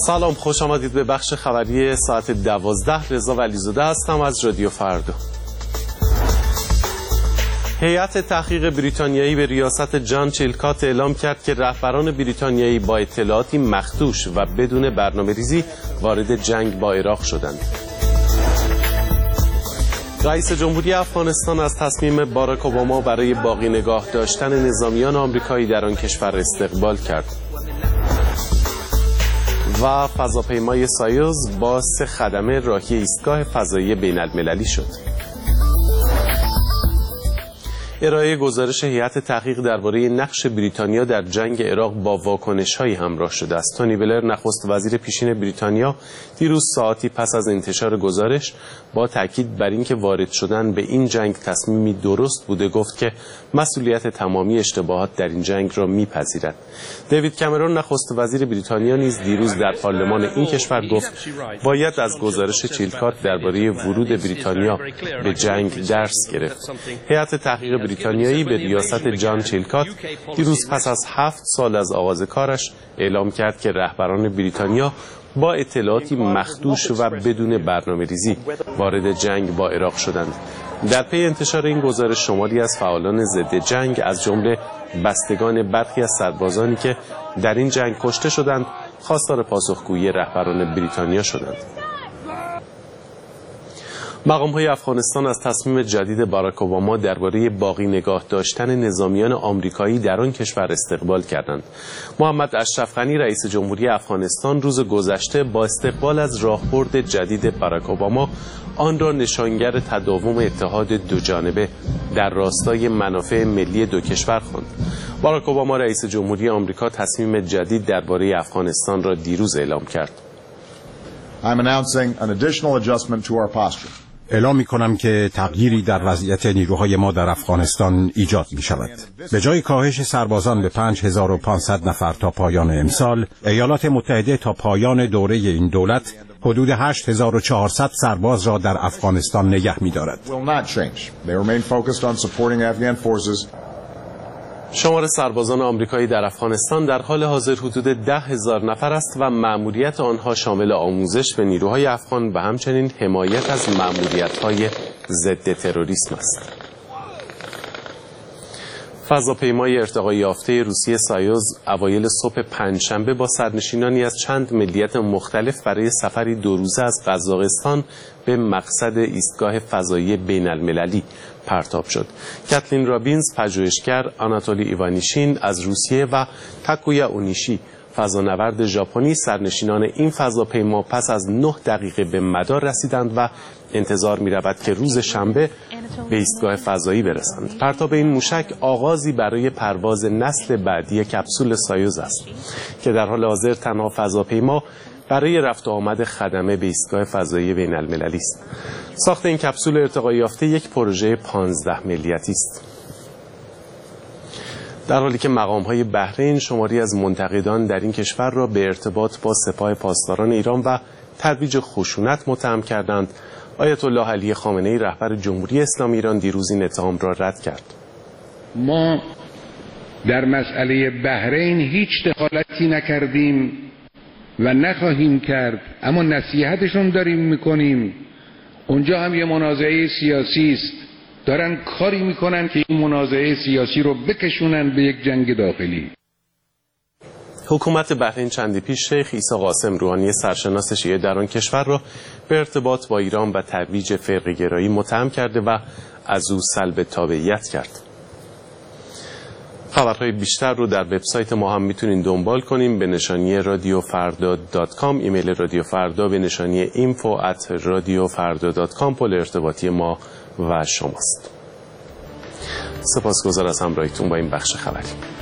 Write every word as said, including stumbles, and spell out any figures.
سلام، خوش آمدید به بخش خبری ساعت دوازده. رضا ولیزاده هستم از رادیو فردا. هیئت تحقیق بریتانیایی به ریاست جان چیلکات اعلام کرد که رهبران بریتانیایی با اطلاعاتی مخدوش و بدون برنامه‌ریزی وارد جنگ با عراق شدند. رئیس جمهوری افغانستان از تصمیم باراک اوباما برای باقی نگاه داشتن نظامیان آمریکایی در آن کشور استقبال کرد. و فضاپیمای سایوز با سه خدمه راهی ایستگاه فضایی بین المللی شد. ارائه گزارش هیئت تحقیق درباره نقش بریتانیا در جنگ عراق با واکنش‌هایی همراه شده است. تونی بلر، نخست وزیر پیشین بریتانیا، دیروز ساعتی پس از انتشار گزارش با تاکید بر اینکه وارد شدن به این جنگ تصمیمی درست بوده گفت که مسئولیت تمامی اشتباهات در این جنگ را میپذیرد. دیوید کامرون، نخست وزیر بریتانیا، نیز دیروز در پارلمان این کشور گفت باید از گزارش چیلکات درباره ورود بریتانیا به جنگ درس گرفت. هیئت تحقیق بریتانیایی به ریاست جان چیلکات دیروز پس از هفت سال از آغاز کارش اعلام کرد که رهبران بریتانیا با اطلاعاتی مخدوش و بدون برنامه‌ریزی وارد جنگ با عراق شدند. در پی انتشار این گزارش شماری از فعالان ضد جنگ از جمله بستگان برخی از سربازانی که در این جنگ کشته شدند خواستار پاسخگویی رهبران بریتانیا شدند. مقام‌های افغانستان از تصمیم جدید باراک اوباما درباره باقی نگاه داشتن نظامیان آمریکایی در آن کشور استقبال کردند. محمد اشرف غنی، رئیس جمهوری افغانستان، روز گذشته با استقبال از راهبرد جدید باراک اوباما آن را نشانگر تداوم اتحاد دوجانبه در راستای منافع ملی دو کشور خواند. باراک اوباما، رئیس جمهوری آمریکا، تصمیم جدید درباره افغانستان را دیروز اعلام کرد. I'm announcing an additional adjustment to our posture. اعلام می کنم که تغییری در وضعیت نیروهای ما در افغانستان ایجاد می شود. به جای کاهش سربازان به پنج هزار و پانصد نفر تا پایان امسال، ایالات متحده تا پایان دوره این دولت حدود هشت هزار و چهارصد سرباز را در افغانستان نگه می دارد. شمار سربازان آمریکایی در افغانستان در حال حاضر حدود ده هزار نفر است و مأموریت آنها شامل آموزش به نیروهای افغان و همچنین حمایت از مأموریت‌های ضد تروریسم است. فضاپیمای ارتقا یافته روسیه سایوز اوایل صبح پنجشنبه با سرنشینانی از چند ملیت مختلف برای سفری دو روزه از قزاقستان به مقصد ایستگاه فضایی بین المللی پرتاب شد. کاتلین رابینز، پژوهشگر، آناتولی ایوانیشین از روسیه و تاکویا اونیشی، فضانورد ژاپنی، سرنشینان این فضاپیما پس از نه دقیقه به مدار رسیدند و انتظار می رود که روز شنبه به ایستگاه فضایی برسند. پرتاب این موشک آغازی برای پرواز نسل بعدی کپسول سایوز است که در حال حاضر تنها فضاپیما برای رفت و آمد خدمه به ایستگاه فضایی بین المللی است. ساخت این کپسول ارتقا یافته یک پروژه پانزده ملیتی است. در حالی که مقام‌های بحرین شماری از منتقدان در این کشور را به ارتباط با سپاه پاسداران ایران و ترویج خشونت متهم کردند، آیت الله علی خامنه‌ای، رهبر جمهوری اسلامی ایران، دیروز این اتهام را رد کرد. ما در مسئله بحرین هیچ دخالتی نکردیم و نخواهیم کرد، اما نصیحتشون داریم میکنیم. اونجا هم یه منازعه سیاسی است، دارن کاری میکنن که این منازعه سیاسی رو بکشونن به یک جنگ داخلی. حکومت بحرین چندی پیش شیخ عیسی قاسم روحانی، سرشناس شیعه در آن کشور، را به ارتباط با ایران و ترویج فرقه‌گرایی متهم کرده و از او سلب تابعیت کرد. خبرهای بیشتر رو در وبسایت ما هم میتونین دنبال کنیم به نشانی رادیو فردا دات کام. ایمیل رادیو فردا به نشانی اینفو ات رادیو فردا دات کام پل ارتباطی ما و شماست. سپاسگزار از همراهیتون با این بخش خبری.